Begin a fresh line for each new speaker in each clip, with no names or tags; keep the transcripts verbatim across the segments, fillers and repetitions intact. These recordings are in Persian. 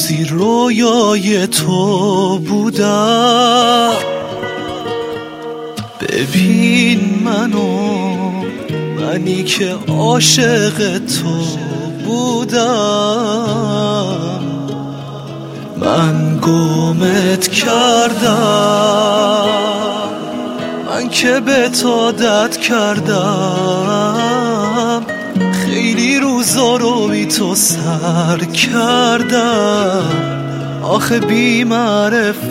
روزی رویای تو بودم، ببین منو، منی که عاشق تو بودم. من گمت کردم، من که به تو عادت کردم، خیلی روزا رو بی تو سر کردم. آخه بی معرفت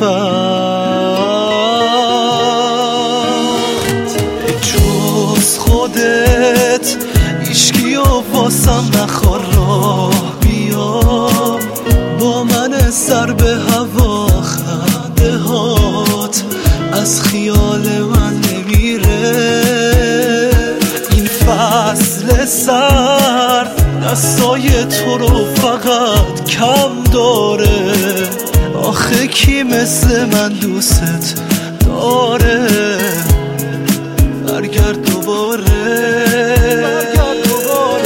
جز خودت هیچکی و واسم نخوار، راه بیا با من سر به هوا. خنده هات از خیال من نمیره، این فصل سرد دستای تو رو فقط کم داره. آخه کی مثل من دوست داره؟ برگرد دوباره، برگرد دوباره.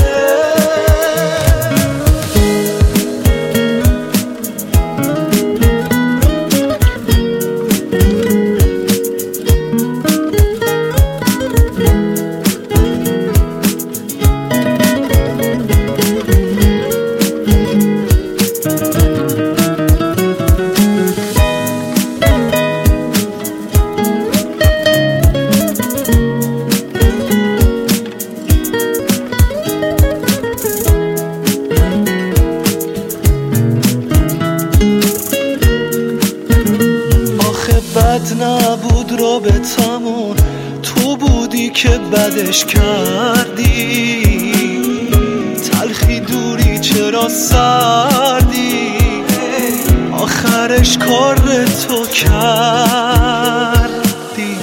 بد نبود رابطمون، تو بودی که بدش کردی. تلخی دوری چرا سردی، آخرش کار تو کردی.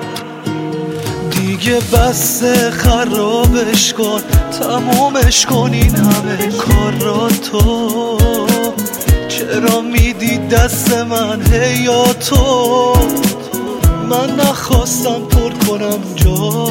دیگه بس خرابش کن، تمومش کن این همه کار را تو. چرا میدی دست من هیا تو؟ من نخواستم پر کنم جا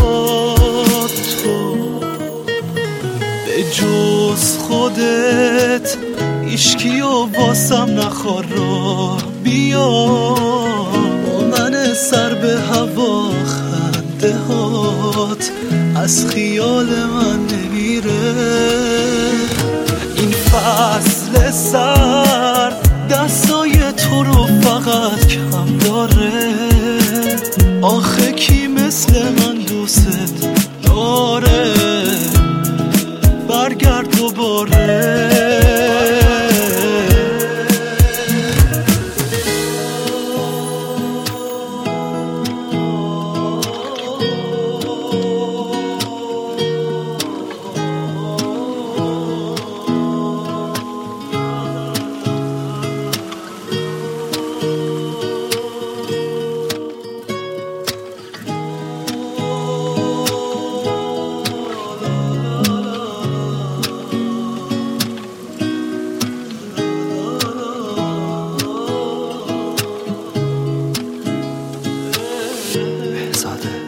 تو. به جز خودت هیچکی و واسم نخوار، راه بیا با من سر به هوا. خنده هات از خیال من نمیره، این فصل سرد دستای تو رو فقط کم داره. آخه کی مثل من دوست داره؟ برگرد دوباره. Zade